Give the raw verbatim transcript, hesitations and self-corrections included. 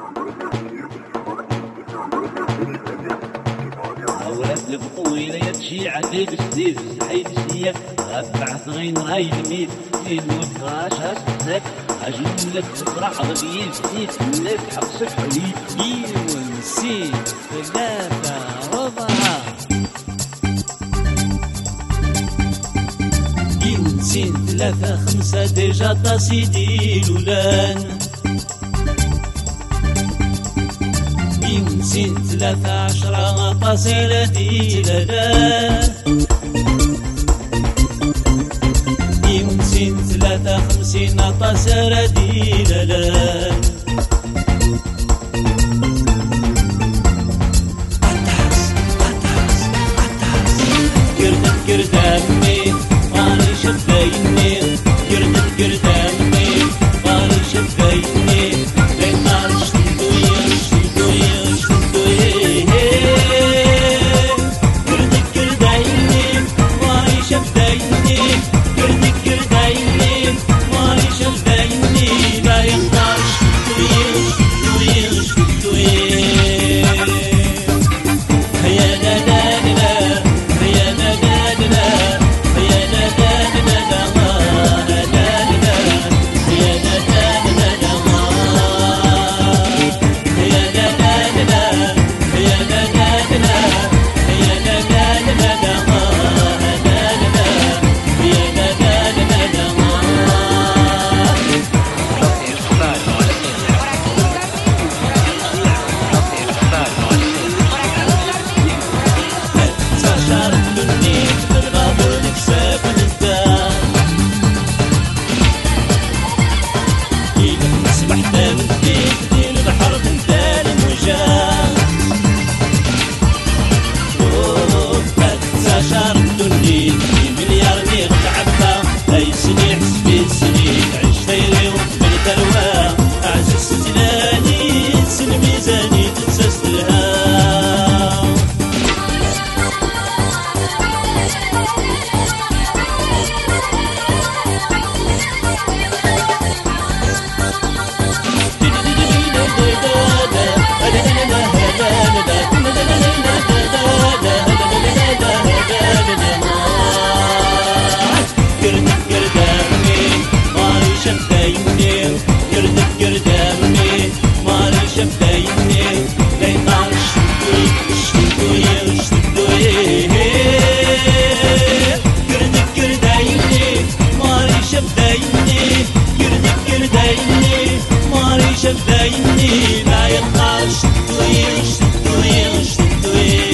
أولاد البطويلة يتشي عديد السيد سعيد السيا غبعث غين راي الميت في الموت غاش هاس بسك أجل لك تفرح غبيين سيد لك حقصك حليب إيون سين ثلاثة ربعة إيون سين ثلاثة خمسة ديجا تصيدي لولان إيون سين ثلاثة عشرة تصيلة ديلالان إيون سين ثلاثة خمسين تصيلة ديلالان قردامي ماني شفايني قردم قردامي ماني شفايني لين نار شتندويا شتندويا شتندويا قردك قردايني ماني شفايني قردك قردايني ماني شفايني لا ينار شتندويا شتندويا شتندويا هيا لا لا لا هيا لا شفايني لا يطلع شتوي شتوي شتوي